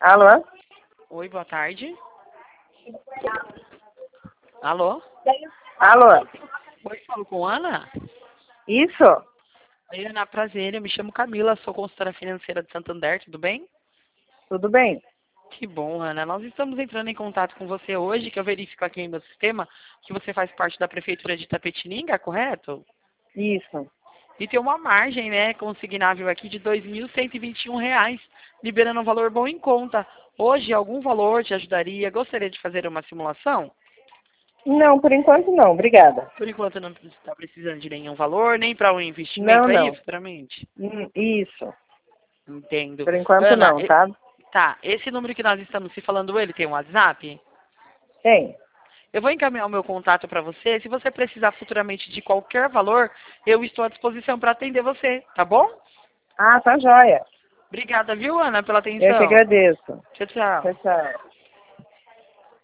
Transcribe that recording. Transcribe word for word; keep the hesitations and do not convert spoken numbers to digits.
Alô? Oi, boa tarde. Alô? Alô? Oi, falo com Ana? Isso? Oi, Ana, prazer. Eu me chamo Camila, sou consultora financeira de Santander, tudo bem? Tudo bem? Que bom, Ana. Nós estamos entrando em contato com você hoje, que eu verifico aqui em meu sistema que você faz parte da Prefeitura de Itapetininga, correto? Isso. E tem uma margem, né, consignável aqui de dois mil cento e vinte e um reais, liberando um valor bom em conta. Hoje, algum valor te ajudaria? Gostaria de fazer uma simulação? Não, por enquanto não, obrigada. Por enquanto não está precisando de nenhum valor, nem para um Não, investimento aí, não. futuramente. Hum, Isso. Entendo. Por enquanto Ana, não, e- tá? tá, esse número que nós estamos se falando, ele tem um WhatsApp? Tem. Eu vou encaminhar o meu contato para você. Se você precisar futuramente de qualquer valor, eu estou à disposição para atender você, tá bom? Ah, tá joia. Obrigada, viu, Ana, pela Eu que atenção. agradeço. Tchau, tchau. Tchau, tchau.